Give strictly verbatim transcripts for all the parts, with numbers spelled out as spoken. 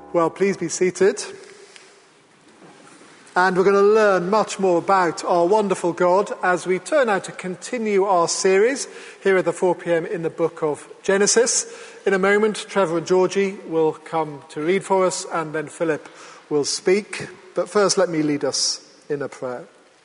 Well, please be seated. And we're going to learn much more about our wonderful God as we turn now to continue our series here at the four p.m. in the book of Genesis. In a moment, Trevor and Georgie will come to read for us, and then Philip will speak. But first, let me lead us in a prayer.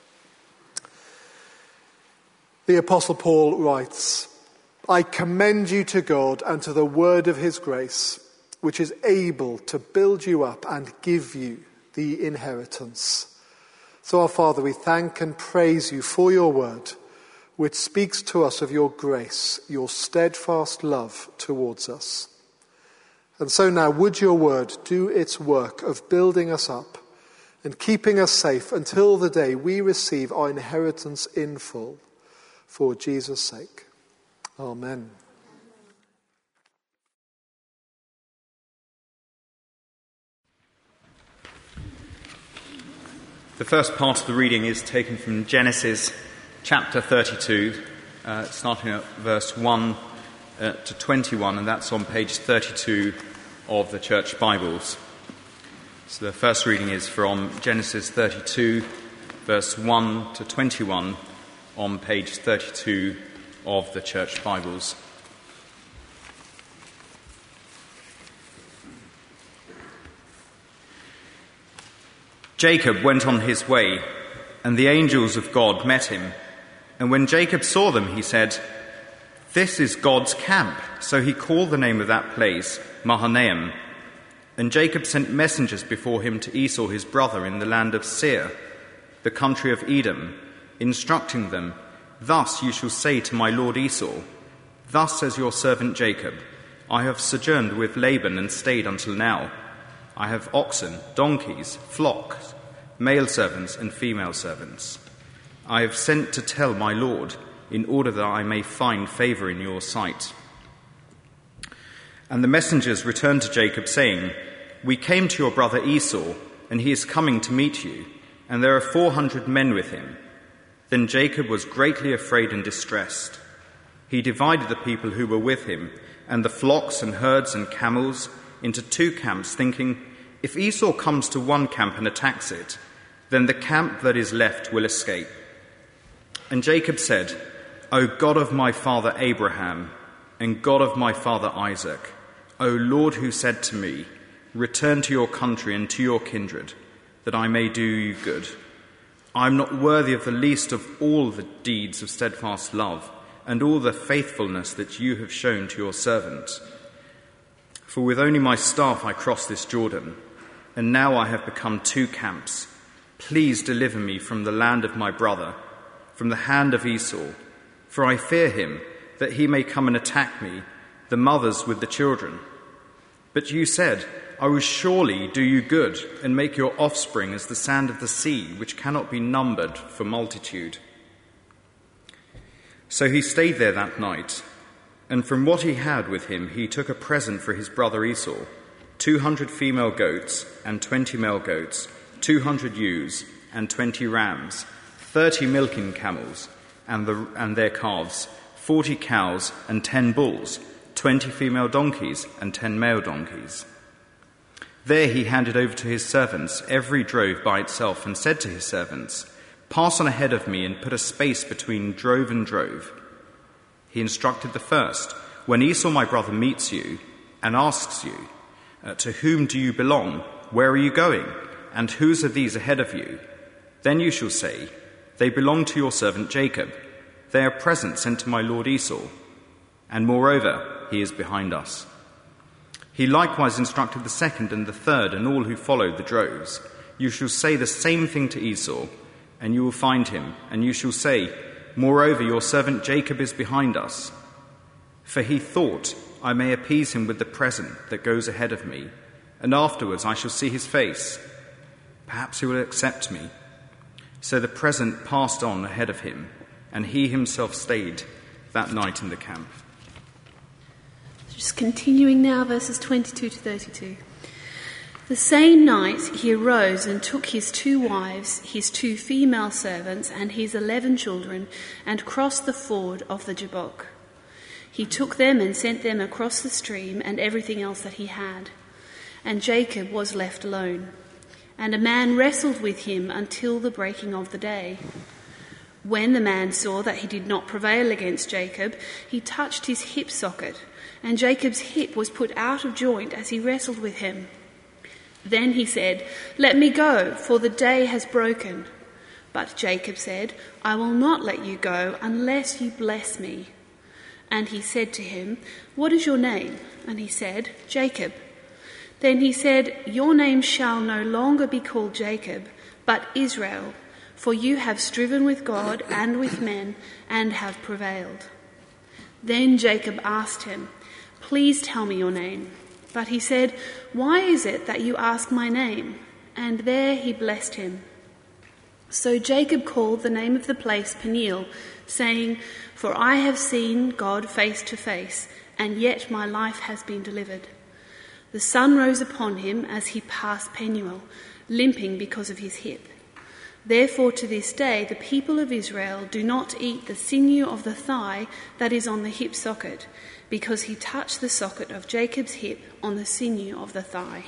The Apostle Paul writes, "I commend you to God and to the word of his grace, which is able to build you up and give you the inheritance." So, our Father, we thank and praise you for your word, which speaks to us of your grace, your steadfast love towards us. And so now, would your word do its work of building us up and keeping us safe until the day we receive our inheritance in full, for Jesus' sake. Amen. The first part of the reading is taken from Genesis chapter thirty-two, uh, starting at verse one uh, to twenty-one, and that's on page thirty-two of the Church Bibles. So the first reading is from Genesis thirty-two, verse one to twenty-one, on page thirty-two of the Church Bibles. Jacob went on his way, and the angels of God met him. And when Jacob saw them, he said, "This is God's camp." So he called the name of that place Mahanaim. And Jacob sent messengers before him to Esau his brother in the land of Seir, the country of Edom, instructing them, "Thus you shall say to my lord Esau, Thus says your servant Jacob, I have sojourned with Laban and stayed until now. I have oxen, donkeys, flocks, male servants and female servants. I have sent to tell my lord, in order that I may find favour in your sight." And the messengers returned to Jacob, saying, "We came to your brother Esau, and he is coming to meet you, and there are four hundred men with him." Then Jacob was greatly afraid and distressed. He divided the people who were with him, and the flocks and herds and camels, into two camps, thinking, "If Esau comes to one camp and attacks it, then the camp that is left will escape." And Jacob said, "O God of my father Abraham, and God of my father Isaac, O Lord, who said to me, Return to your country and to your kindred, that I may do you good. I am not worthy of the least of all the deeds of steadfast love and all the faithfulness that you have shown to your servant. For with only my staff I crossed this Jordan, and now I have become two camps. Please deliver me from the land of my brother, from the hand of Esau, for I fear him, that he may come and attack me, the mothers with the children. But you said, I will surely do you good, and make your offspring as the sand of the sea, which cannot be numbered for multitude." So he stayed there that night, and from what he had with him he took a present for his brother Esau, two hundred female goats and twenty male goats, two hundred ewes and twenty rams, thirty milking camels and, the, and their calves, forty cows and ten bulls, twenty female donkeys and ten male donkeys. There he handed over to his servants every drove by itself, and said to his servants, "Pass on ahead of me and put a space between drove and drove." He instructed the first, "When Esau my brother meets you and asks you, uh, to whom do you belong? Where are you going? And whose are these ahead of you? Then you shall say, They belong to your servant Jacob. They are presents sent to my lord Esau. And moreover, he is behind us." He likewise instructed the second and the third and all who followed the droves. "You shall say the same thing to Esau, and you will find him, and you shall say, Moreover, your servant Jacob is behind us. For he thought, I may appease him with the present that goes ahead of me, and afterwards I shall see his face. Perhaps he will accept me." So the present passed on ahead of him, and he himself stayed that night in the camp. Just continuing now, verses twenty-two to thirty-two. The same night he arose and took his two wives, his two female servants, and his eleven children, and crossed the ford of the Jabbok. He took them and sent them across the stream and everything else that he had. and Jacob was left alone. And a man wrestled with him until the breaking of the day. When the man saw that he did not prevail against Jacob, he touched his hip socket, and Jacob's hip was put out of joint as he wrestled with him. Then he said, "Let me go, for the day has broken." But Jacob said, "I will not let you go unless you bless me." And he said to him, "What is your name?" And he said, "Jacob." Then he said, "Your name shall no longer be called Jacob, but Israel, for you have striven with God and with men and have prevailed." Then Jacob asked him, "Please tell me your name." But he said, "Why is it that you ask my name?" And there he blessed him. So Jacob called the name of the place Peniel, saying, "For I have seen God face to face, and yet my life has been delivered." The sun rose upon him as he passed Peniel, limping because of his hip. Therefore to this day the people of Israel do not eat the sinew of the thigh that is on the hip socket, because he touched the socket of Jacob's hip on the sinew of the thigh.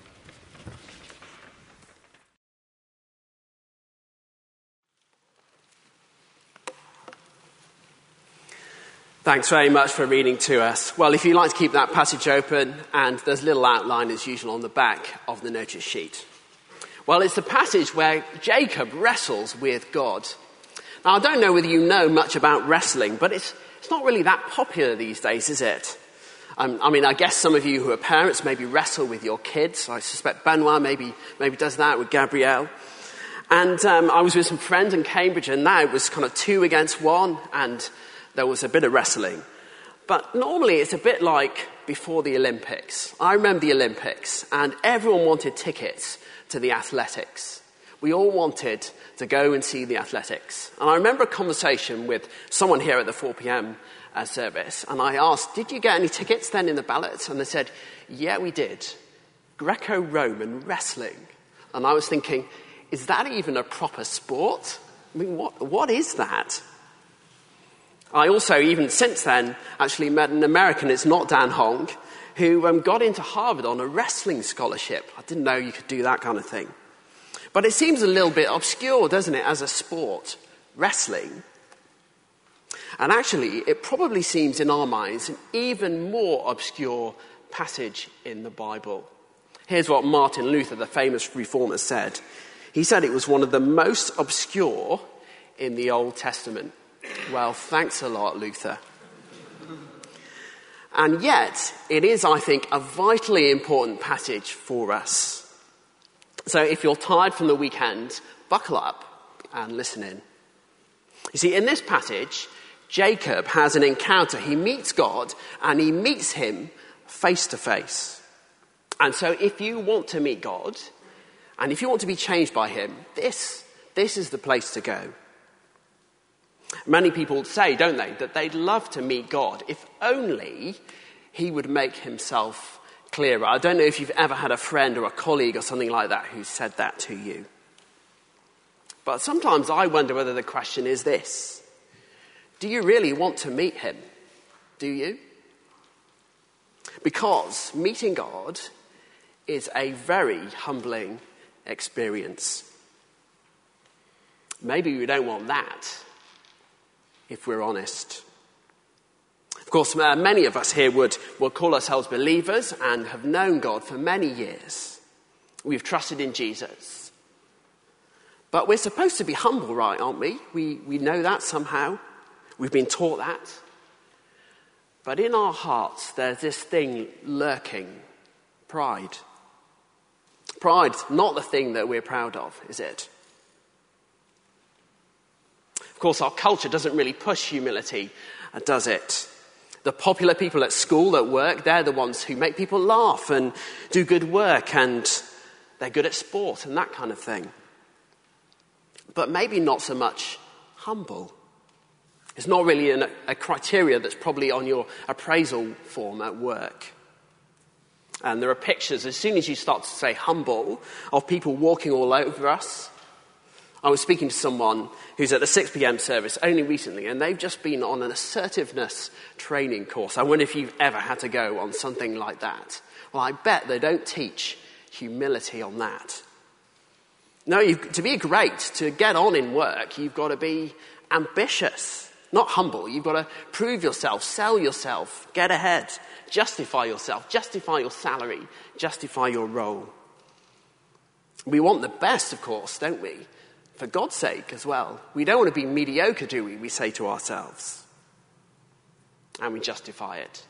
Thanks very much for reading to us. Well, if you'd like to keep that passage open, and there's a little outline as usual on the back of the notice sheet. Well, it's the passage where Jacob wrestles with God. Now, I don't know whether you know much about wrestling, but it's it's not really that popular these days, is it? Um, I mean, I guess some of you who are parents maybe wrestle with your kids. I suspect Benoit maybe maybe does that with Gabrielle. And um, I was with some friends in Cambridge, and now it was kind of two against one, and there was a bit of wrestling. But normally it's a bit like before the Olympics. I remember the Olympics, and everyone wanted tickets to the athletics. We all wanted to go and see the athletics. And I remember a conversation with someone here at the four p.m. Uh, service, and I asked, "Did you get any tickets then in the ballot?" And they said, "Yeah, we did. Greco-Roman wrestling." And I was thinking, is that even a proper sport? I mean, what what is that? I also, even since then, actually met an American, it's not Dan Hong, who um, got into Harvard on a wrestling scholarship. I didn't know you could do that kind of thing. But it seems a little bit obscure, doesn't it, as a sport, wrestling. And actually, it probably seems in our minds an even more obscure passage in the Bible. Here's what Martin Luther, the famous reformer, said. He said it was one of the most obscure in the Old Testament. Well, thanks a lot, Luther. And yet, it is, I think, a vitally important passage for us. So if you're tired from the weekend, buckle up and listen in. You see, in this passage, Jacob has an encounter. He meets God, and he meets him face to face. And so if you want to meet God, and if you want to be changed by him, this, this is the place to go. Many people say, don't they, that they'd love to meet God if only he would make himself clearer. I don't know if you've ever had a friend or a colleague or something like that who said that to you. But sometimes I wonder whether the question is this. Do you really want to meet him? Do you? Because meeting God is a very humbling experience. Maybe we don't want that, if we're honest. Of course, uh, many of us here would, would call ourselves believers and have known God for many years. We've trusted in Jesus. But we're supposed to be humble, right, aren't we? We, we know that somehow. We've been taught that. But in our hearts, there's this thing lurking, pride. Pride's not the thing that we're proud of, is it? Of course, our culture doesn't really push humility, does it? The popular people at school, at work, they're the ones who make people laugh and do good work, and they're good at sport and that kind of thing. But maybe not so much humble. It's not really an, a criteria that's probably on your appraisal form at work. And there are pictures, as soon as you start to say humble, of people walking all over us. I was speaking to someone who's at the six p.m. service only recently, and they've just been on an assertiveness training course. I wonder if you've ever had to go on something like that. Well, I bet they don't teach humility on that. No, you've, to be great, to get on in work, you've got to be ambitious, not humble. You've got to prove yourself, sell yourself, get ahead, justify yourself, justify your salary, justify your role. We want the best, of course, don't we? For God's sake as well. We don't want to be mediocre, do we? We say to ourselves. And we justify it.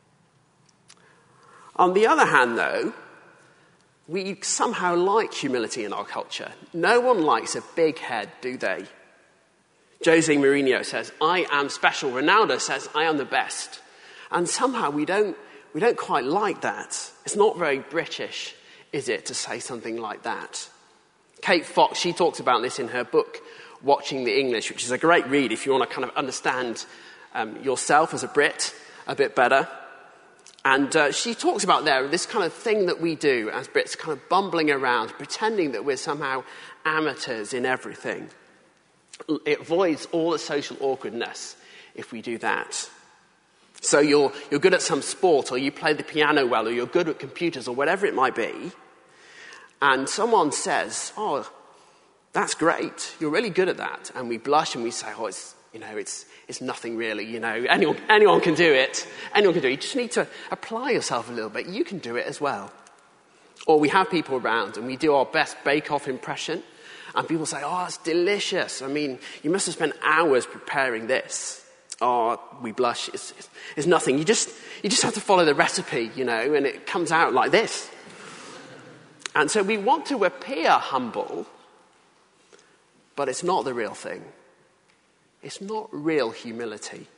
On the other hand, though, we somehow like humility in our culture. No one likes a big head, do they? Jose Mourinho says, I am special. Ronaldo says, I am the best. And somehow we don't, we don't quite like that. It's not very British, is it, to say something like that? Kate Fox, she talks about this in her book, Watching the English, which is a great read if you want to kind of understand um, yourself as a Brit a bit better. And uh, she talks about there this kind of thing that we do as Brits, kind of bumbling around, pretending that we're somehow amateurs in everything. It avoids all the social awkwardness if we do that. So you're, you're good at some sport, or you play the piano well, or you're good at computers, or whatever it might be. And someone says, oh, that's great. You're really good at that. And we blush and we say, oh, it's, you know, it's, it's nothing really. You know, anyone, anyone can do it. Anyone can do it. You just need to apply yourself a little bit. You can do it as well. Or we have people around and we do our best bake-off impression. And people say, oh, it's delicious. I mean, you must have spent hours preparing this. Oh, we blush. It's, it's, it's nothing. You just, you just have to follow the recipe, you know, and it comes out like this. And so we want to appear humble, but it's not the real thing. It's not real humility.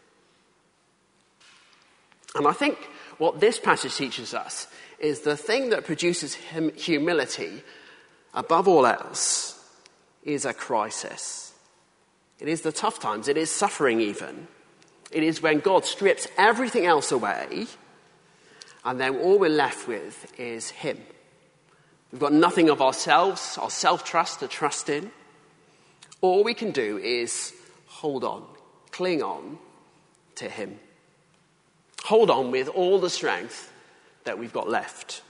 And I think what this passage teaches us is the thing that produces hum- humility, above all else, is a crisis. It is the tough times. It is suffering even. It is when God strips everything else away, and then all we're left with is him. We've got nothing of ourselves, our self-trust to trust in. All we can do is hold on, cling on to him. Hold on with all the strength that we've got left.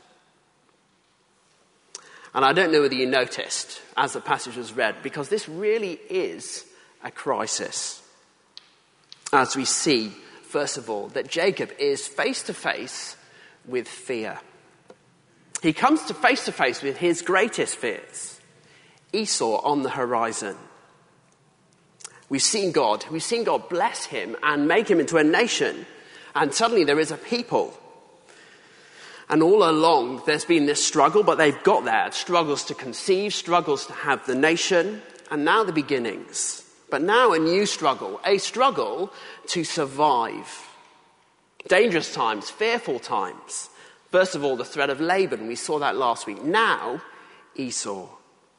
And I don't know whether you noticed as the passage was read, because this really is a crisis. As we see, first of all, that Jacob is face to face with fear. He comes to face to face with his greatest fears. Esau on the horizon. We've seen God. We've seen God bless him and make him into a nation. And suddenly there is a people. And all along there's been this struggle, but they've got there. Struggles to conceive, struggles to have the nation. And now the beginnings. But now a new struggle. A struggle to survive. Dangerous times, fearful times. First of all, the threat of Laban. We saw that last week. Now, Esau.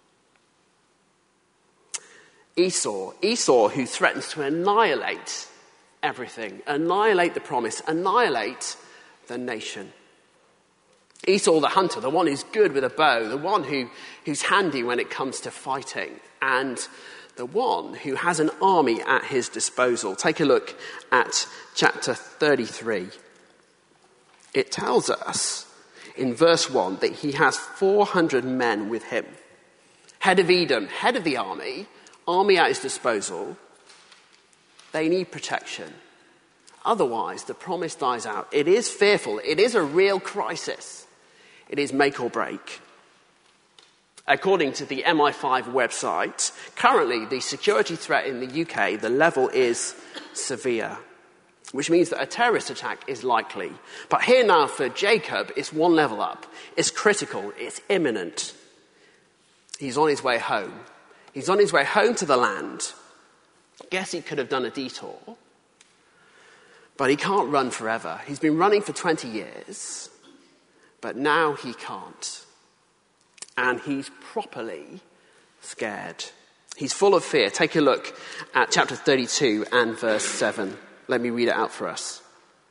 Esau. Esau who threatens to annihilate everything. Annihilate the promise. Annihilate the nation. Esau the hunter, the one who's good with a bow. The one who, who's handy when it comes to fighting. And the one who has an army at his disposal. Take a look at chapter thirty-three. It tells us in verse one that he has four hundred men with him. Head of Edom, head of the army, army at his disposal. They need protection. Otherwise, the promise dies out. It is fearful. It is a real crisis. It is make or break. According to the M I five website, currently the security threat in the U K, the level is severe, which means that a terrorist attack is likely. But here now for Jacob, it's one level up. It's critical. It's imminent. He's on his way home. He's on his way home to the land. Guess he could have done a detour. But he can't run forever. He's been running for twenty years. But now he can't. And he's properly scared. He's full of fear. Take a look at chapter thirty-two and verse seven. Let me read it out for us.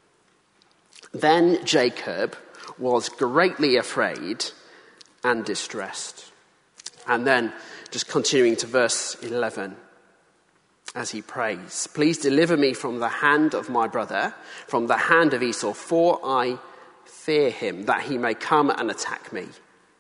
Then Jacob was greatly afraid and distressed. And then just continuing to verse eleven, as he prays, please deliver me from the hand of my brother, from the hand of Esau, for I fear him, that he may come and attack me.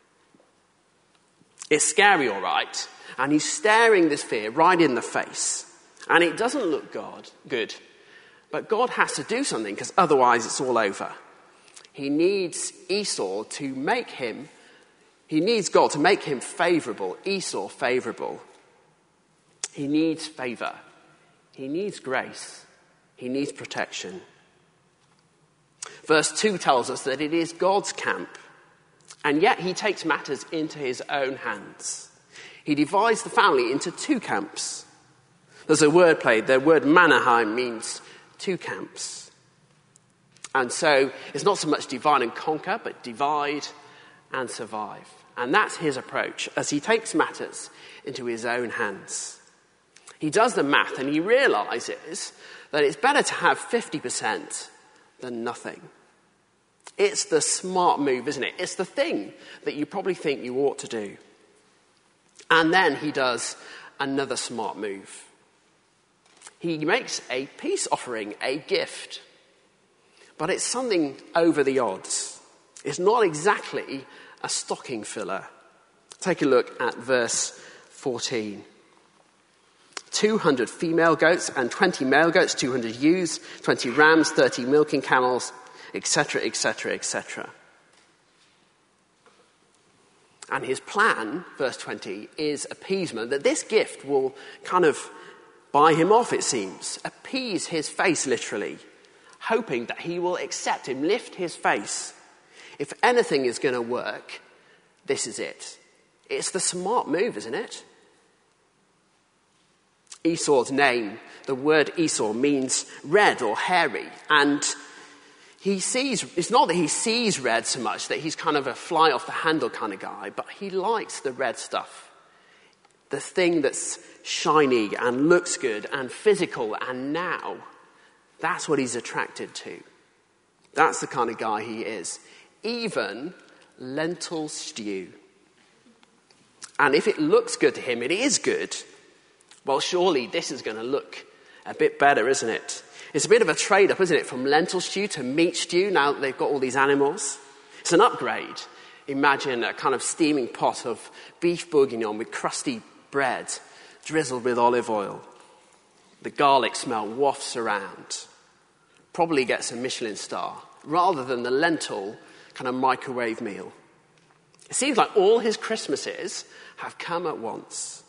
It's scary, all right, and he's staring this fear right in the face, and it doesn't look God good, but God has to do something, because otherwise it's all over. He needs Esau to make him, he needs God to make him favourable, Esau favourable. He needs favour. He needs grace. He needs protection. Verse two tells us that it is God's camp, and yet he takes matters into his own hands. He divides the family into two camps. There's a word play. The word Manaheim means two camps. And so it's not so much divide and conquer, but divide and survive. And that's his approach as he takes matters into his own hands. He does the math and he realises that it's better to have fifty percent than nothing. It's the smart move, isn't it? It's the thing that you probably think you ought to do. And then he does another smart move. He makes a peace offering, a gift. But it's something over the odds. It's not exactly a stocking filler. Take a look at verse fourteen. two hundred female goats and twenty male goats, two hundred ewes, twenty rams, thirty milking camels, et cetera, et cetera, et cetera. And his plan, verse twenty, is appeasement, that this gift will kind of buy him off, it seems, appease his face literally, hoping that he will accept him, lift his face. If anything is going to work, this is it. It's the smart move, isn't it? Esau's name, the word Esau, means red or hairy. And he sees, it's not that he sees red so much, that he's kind of a fly off the handle kind of guy, but he likes the red stuff. The thing that's shiny and looks good and physical, and now that's what he's attracted to. That's the kind of guy he is. Even lentil stew. And if it looks good to him, it is good. Well, surely this is going to look a bit better, isn't it? It's a bit of a trade-up, isn't it, from lentil stew to meat stew, now that they've got all these animals. It's an upgrade. Imagine a kind of steaming pot of beef bourguignon with crusty bread drizzled with olive oil. The garlic smell wafts around. Probably gets a Michelin star, rather than the lentil kind of microwave meal. It seems like all his Christmases have come at once.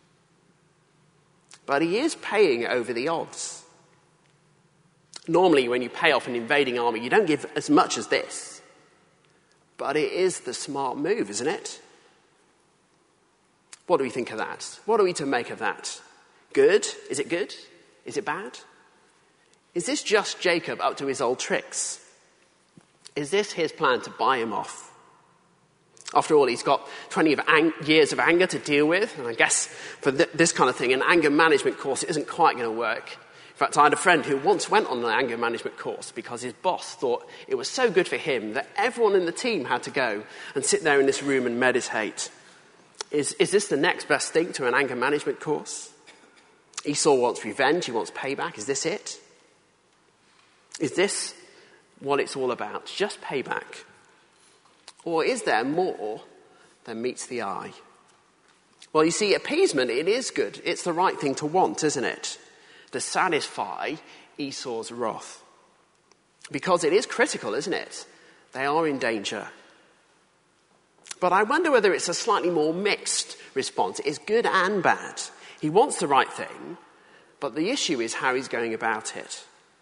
But he is paying over the odds. Normally, when you pay off an invading army, you don't give as much as this. But it is the smart move, isn't it? What do we think of that? What are we to make of that? Good? Is it good? Is it bad? Is this just Jacob up to his old tricks? Is this his plan to buy him off? After all, he's got twenty of ang- years of anger to deal with, and I guess for th- this kind of thing, an anger management course isn't quite going to work. In fact, I had a friend who once went on an anger management course because his boss thought it was so good for him that everyone in the team had to go and sit there in this room and meditate. Is, is this the next best thing to an anger management course? Esau wants revenge, he wants payback. Is this it? Is this what it's all about? Just payback? Or is there more than meets the eye? Well, you see, appeasement, it is good. It's the right thing to want, isn't it? To satisfy Esau's wrath. Because it is critical, isn't it? They are in danger. But I wonder whether it's a slightly more mixed response. It's good and bad. He wants the right thing, but the issue is how he's going about it.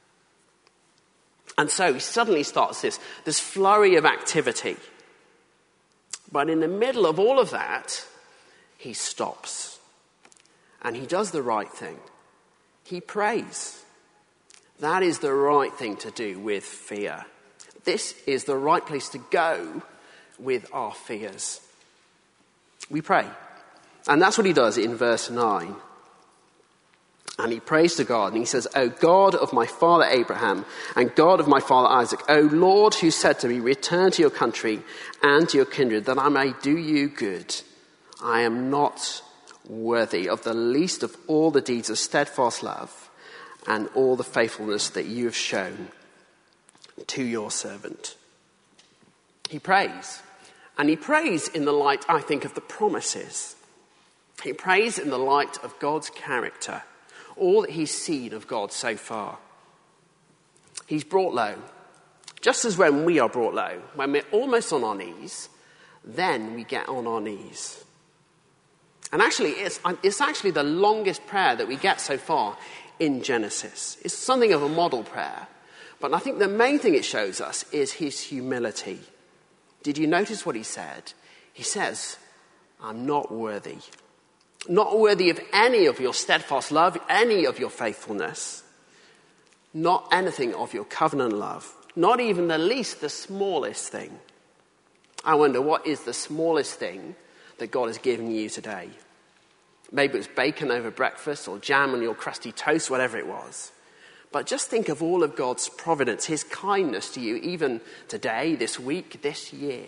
And so he suddenly starts this, this flurry of activity. But in the middle of all of that, he stops. And he does the right thing. He prays. That is the right thing to do with fear. This is the right place to go with our fears. We pray. And that's what he does in verse nine. And he prays to God and he says, "O God of my father Abraham and God of my father Isaac, O Lord, who said to me, return to your country and to your kindred, that I may do you good. I am not worthy of the least of all the deeds of steadfast love and all the faithfulness that you have shown to your servant. He prays. And he prays in the light, I think, of the promises. He prays in the light of God's character, all that he's seen of God so far. He's brought low. Just as when we are brought low, when we're almost on our knees, then we get on our knees. And actually, it's, it's actually the longest prayer that we get so far in Genesis. It's something of a model prayer. But I think the main thing it shows us is his humility. Did you notice what he said? He says, I'm not worthy. Not worthy of any of your steadfast love, any of your faithfulness. Not anything of your covenant love. Not even the least, the smallest thing. I wonder, what is the smallest thing that God has given you today? Maybe it was bacon over breakfast or jam on your crusty toast, whatever it was. But just think of all of God's providence, his kindness to you, even today, this week, this year.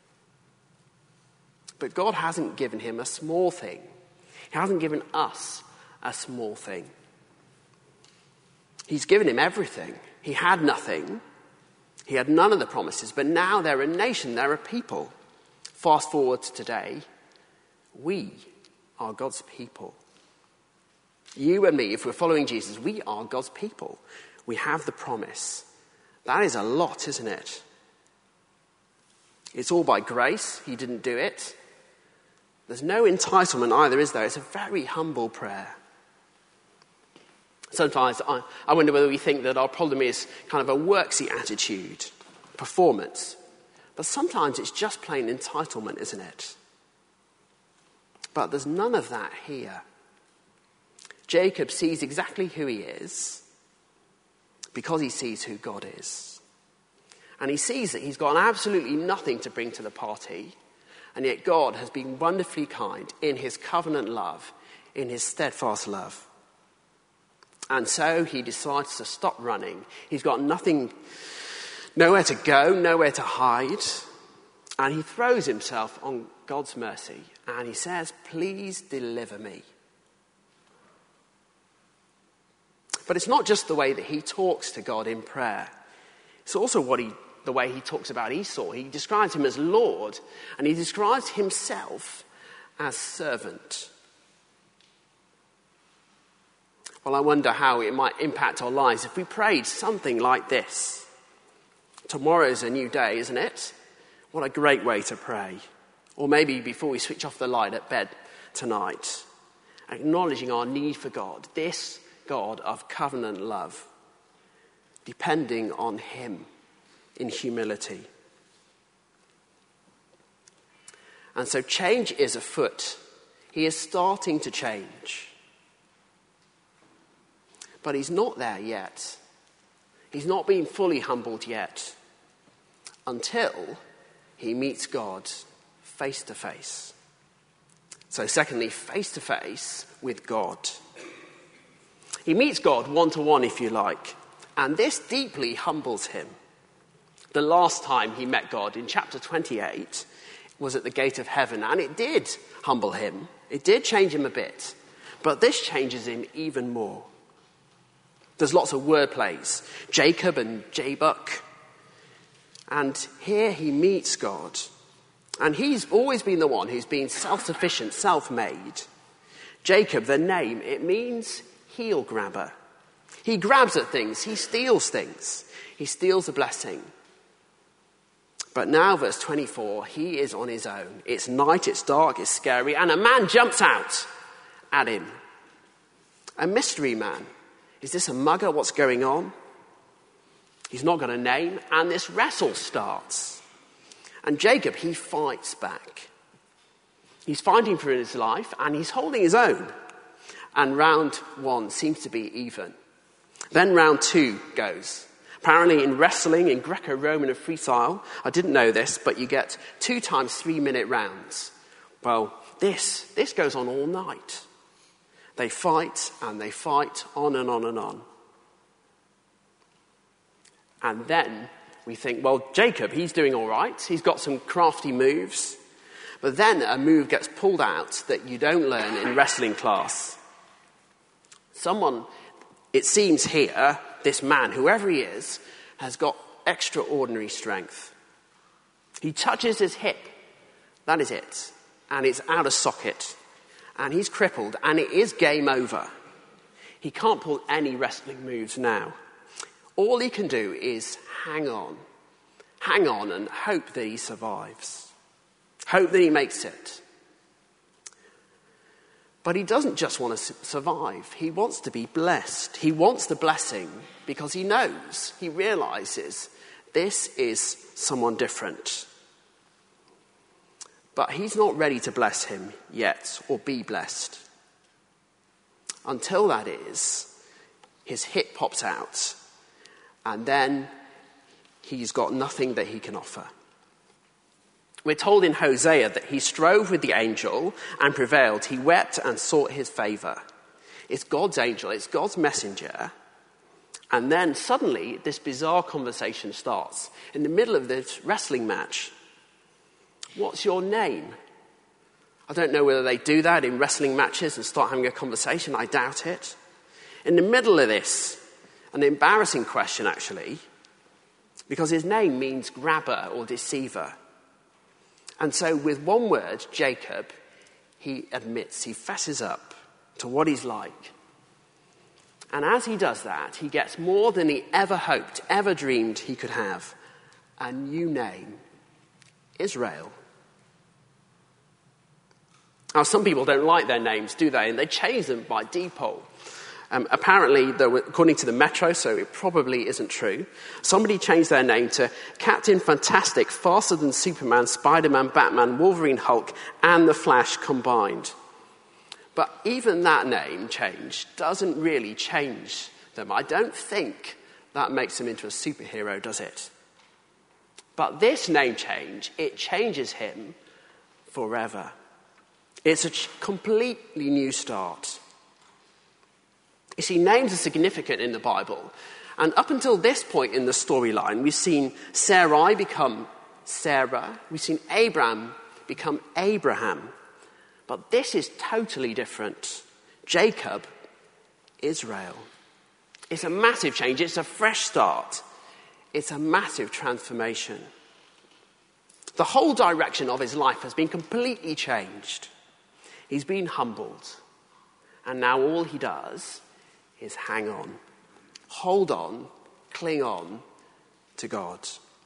But God hasn't given him a small thing. He hasn't given us a small thing. He's given him everything. He had nothing. He had none of the promises, but now they're a nation, they're a people. Fast forward to today, we are God's people. You and me, if we're following Jesus, we are God's people. We have the promise. That is a lot, isn't it? It's all by grace. He didn't do it. There's no entitlement either, is there? It's a very humble prayer. Sometimes I, I wonder whether we think that our problem is kind of a worksy attitude, performance. But sometimes it's just plain entitlement, isn't it? But there's none of that here. Jacob sees exactly who he is because he sees who God is. And he sees that he's got absolutely nothing to bring to the party, and yet God has been wonderfully kind in his covenant love, in his steadfast love. And so he decides to stop running. He's got nothing, nowhere to go, nowhere to hide. And he throws himself on God's mercy. And he says, please deliver me. But it's not just the way that he talks to God in prayer. It's also what he, the way he talks about Esau. He describes him as Lord. And he describes himself as servant. Well, I wonder how it might impact our lives if we prayed something like this. Tomorrow's a new day, isn't it? What a great way to pray. Or maybe before we switch off the light at bed tonight, acknowledging our need for God, this God of covenant love, depending on him in humility. And so change is afoot. He is starting to change. But he's not there yet. He's not been fully humbled yet until he meets God face to face. So secondly, face to face with God. He meets God one to one, if you like, and this deeply humbles him. The last time he met God in chapter twenty-eight was at the gate of heaven, and it did humble him. It did change him a bit, but this changes him even more. There's lots of word plays, Jacob and Jabbok. And here he meets God. And he's always been the one who's been self-sufficient, self-made. Jacob, the name, it means heel grabber. He grabs at things. He steals things. He steals a blessing. But now, verse twenty-four, he is on his own. It's night, it's dark, it's scary, and a man jumps out at him. A mystery man. Is this a mugger? What's going on? He's not got a name, and this wrestle starts. And Jacob, he fights back. He's fighting for his life, and he's holding his own. And round one seems to be even. Then round two goes. Apparently in wrestling, in Greco-Roman and freestyle, I didn't know this, but you get two times three minute rounds. Well, this, this goes on all night. They fight and they fight on and on and on. And then we think, well, Jacob, he's doing all right. He's got some crafty moves. But then a move gets pulled out that you don't learn in wrestling class. Someone, it seems here, this man, whoever he is, has got extraordinary strength. He touches his hip, that is it, and it's out of socket. And he's crippled, and it is game over. He can't pull any wrestling moves now. All he can do is hang on. Hang on and hope that he survives. Hope that he makes it. But he doesn't just want to survive. He wants to be blessed. He wants the blessing because he knows, he realizes this is someone different. But he's not ready to bless him yet or be blessed. Until that is, his hip pops out and then he's got nothing that he can offer. We're told in Hosea that he strove with the angel and prevailed. He wept and sought his favor. It's God's angel, it's God's messenger. And then suddenly this bizarre conversation starts. In the middle of this wrestling match, what's your name? I don't know whether they do that in wrestling matches and start having a conversation. I doubt it. In the middle of this, an embarrassing question actually, because his name means grabber or deceiver. And so with one word, Jacob, he admits, he fesses up to what he's like. And as he does that, he gets more than he ever hoped, ever dreamed he could have. A new name, Israel. Now, some people don't like their names, do they? And they change them by default. Um, apparently, according to the Metro, so it probably isn't true, somebody changed their name to Captain Fantastic, Faster Than Superman, Spider-Man, Batman, Wolverine, Hulk, and The Flash combined. But even that name change doesn't really change them. I don't think that makes him into a superhero, does it? But this name change, it changes him forever. It's a completely new start. You see, names are significant in the Bible. And up until this point in the storyline, we've seen Sarai become Sarah. We've seen Abraham become Abraham. But this is totally different. Jacob, Israel. It's a massive change. It's a fresh start. It's a massive transformation. The whole direction of his life has been completely changed. He's been humbled. And now all he does is hang on, hold on, cling on to God.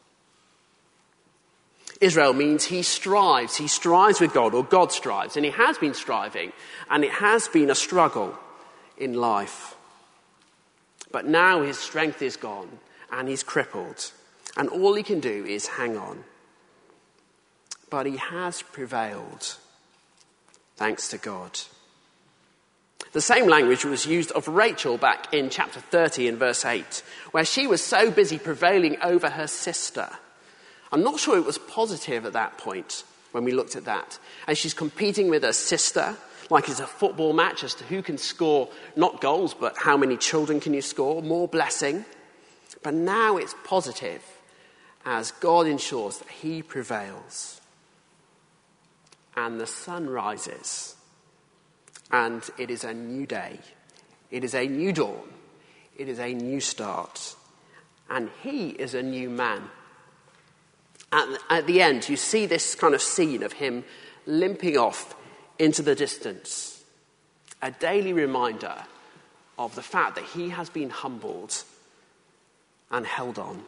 Israel means he strives, he strives with God, or God strives, and he has been striving, and it has been a struggle in life. But now his strength is gone, and he's crippled, and all he can do is hang on. But he has prevailed, thanks to God. The same language was used of Rachel back in chapter thirty in verse eight, where she was so busy prevailing over her sister. I'm not sure it was positive at that point when we looked at that. And she's competing with her sister, like it's a football match as to who can score, not goals, but how many children can you score, more blessing. But now it's positive as God ensures that he prevails. And the sun rises. And it is a new day. It is a new dawn. It is a new start. And he is a new man. At, at the end, you see this kind of scene of him limping off into the distance. A daily reminder of the fact that he has been humbled and held on.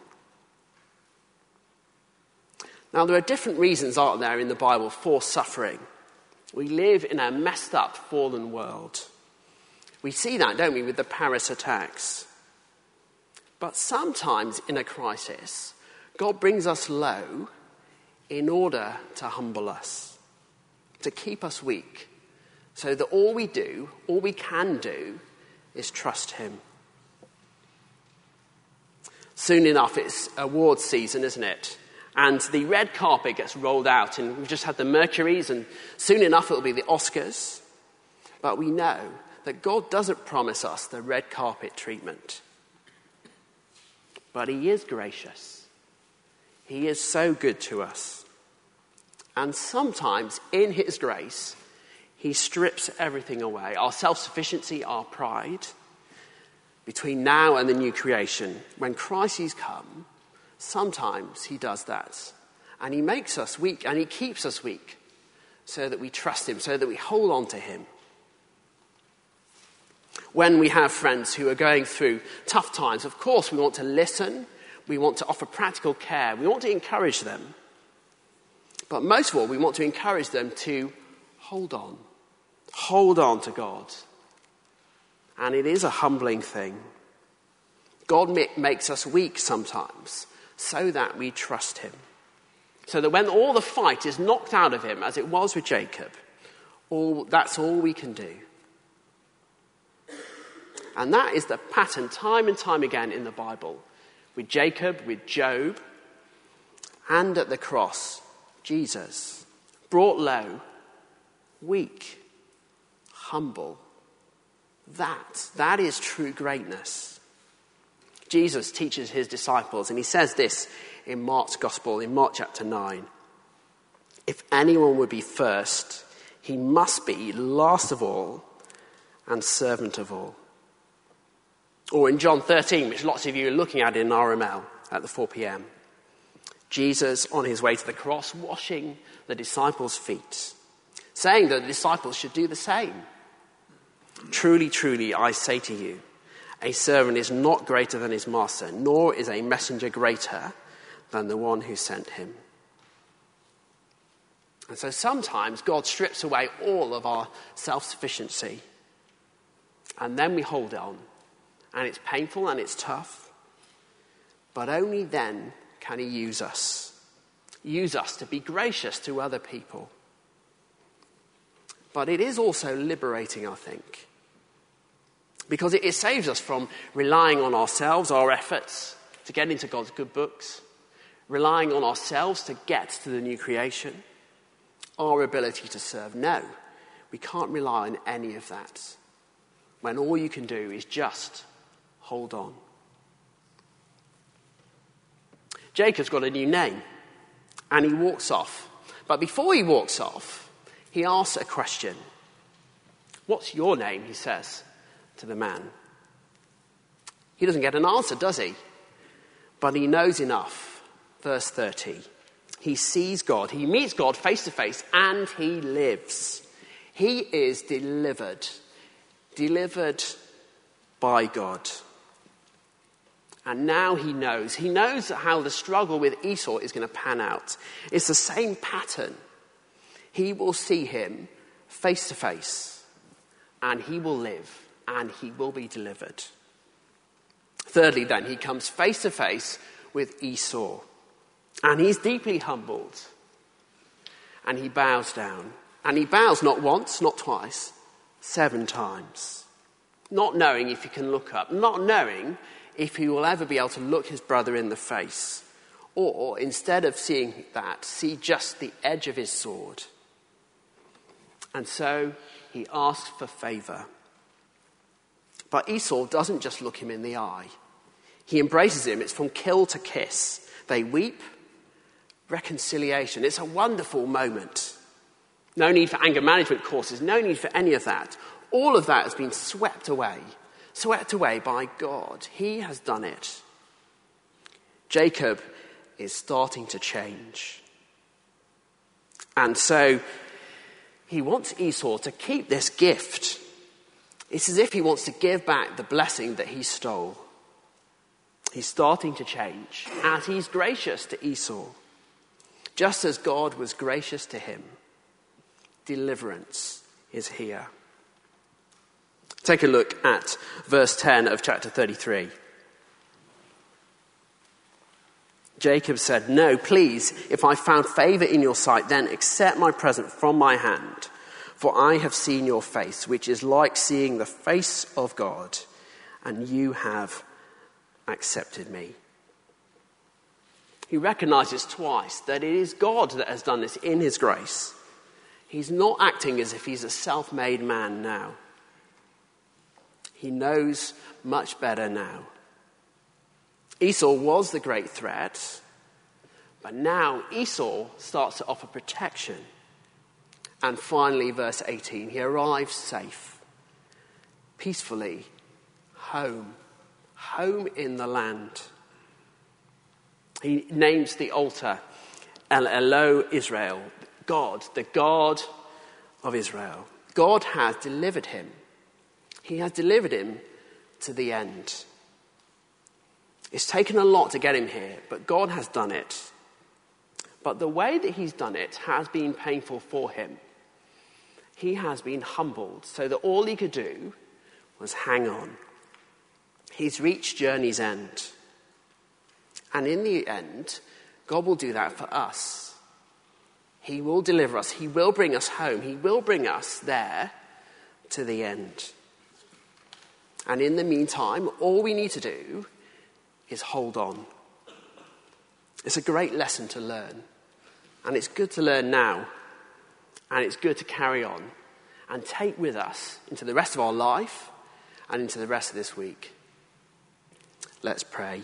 Now, there are different reasons, aren't there, in the Bible for suffering. We live in a messed up, fallen world. We see that, don't we, with the Paris attacks. But sometimes in a crisis, God brings us low in order to humble us, to keep us weak, so that all we do, all we can do, is trust him. Soon enough, it's awards season, isn't it? And the red carpet gets rolled out, and we've just had the Mercuries, and soon enough it'll be the Oscars. But we know that God doesn't promise us the red carpet treatment. But he is gracious. He is so good to us. And sometimes, in his grace, he strips everything away. Our self-sufficiency, our pride. Between now and the new creation, when Christ has come, sometimes he does that. And he makes us weak, and he keeps us weak, so that we trust him, so that we hold on to him. When we have friends who are going through tough times, of course we want to listen, we want to offer practical care, we want to encourage them. But most of all, we want to encourage them to hold on. Hold on to God. And it is a humbling thing. God makes us weak sometimes so that we trust him. So that when all the fight is knocked out of him, as it was with Jacob, all, that's all we can do. And that is the pattern time and time again in the Bible. With Jacob, with Job, and at the cross, Jesus, brought low, weak, humble. That, that is true greatness. Jesus teaches his disciples, and he says this in Mark's Gospel, in Mark chapter nine. If anyone would be first, he must be last of all and servant of all. Or in John thirteen, which lots of you are looking at in R M L at the four p.m. Jesus, on his way to the cross, washing the disciples' feet, saying that the disciples should do the same. Truly, truly, I say to you, a servant is not greater than his master, nor is a messenger greater than the one who sent him. And so sometimes God strips away all of our self-sufficiency, and then we hold on. And it's painful and it's tough. But only then can he use us. Use us to be gracious to other people. But it is also liberating, I think. Because it, it saves us from relying on ourselves, our efforts to get into God's good books. Relying on ourselves to get to the new creation. Our ability to serve. No, we can't rely on any of that. When all you can do is just hold on. Jacob's got a new name, and he walks off. But before he walks off, he asks a question. What's your name, he says to the man. He doesn't get an answer, does he? But he knows enough. Verse thirty. He sees God, he meets God face to face, and he lives. He is delivered. Delivered by God. And now he knows. He knows how the struggle with Esau is going to pan out. It's the same pattern. He will see him face to face, and he will live, and he will be delivered. Thirdly, then, he comes face to face with Esau, and he's deeply humbled, and he bows down. And he bows not once, not twice, seven times. Not knowing if he can look up, not knowing if he will ever be able to look his brother in the face, or instead of seeing that, see just the edge of his sword. And so he asks for favor. But Esau doesn't just look him in the eye. He embraces him. It's from kill to kiss. They weep. Reconciliation. It's a wonderful moment. No need for anger management courses. No need for any of that. All of that has been swept away. Swept away by God. He has done it. Jacob is starting to change. And so he wants Esau to keep this gift. It's as if he wants to give back the blessing that he stole. He's starting to change, and he's gracious to Esau. Just as God was gracious to him, deliverance is here. Take a look at verse ten of chapter thirty-three. Jacob said, "No, please, if I found favor in your sight, then accept my present from my hand. For I have seen your face, which is like seeing the face of God, and you have accepted me." He recognizes twice that it is God that has done this in his grace. He's not acting as if he's a self-made man now. He knows much better now. Esau was the great threat, But now Esau starts to offer protection. And finally, verse eighteen, he arrives safe, peacefully, home, home in the land. He names the altar El Elo Israel, God, the God of Israel. God has delivered him. He has delivered him to the end. It's taken a lot to get him here, but God has done it. But the way that he's done it has been painful for him. He has been humbled so that all he could do was hang on. He's reached journey's end. And in the end, God will do that for us. He will deliver us. He will bring us home. He will bring us there to the end. And in the meantime, all we need to do is hold on. It's a great lesson to learn. And it's good to learn now. And it's good to carry on and take with us into the rest of our life and into the rest of this week. Let's pray.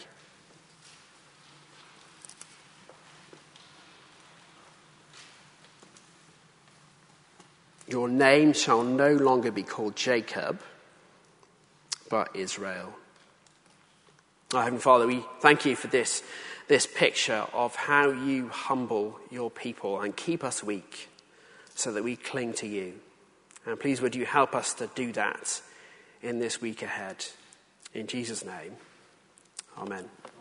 Your name shall no longer be called Jacob, but Israel. Our Heavenly Father, we thank you for this, this picture of how you humble your people and keep us weak so that we cling to you. And please would you help us to do that in this week ahead. In Jesus' name, amen.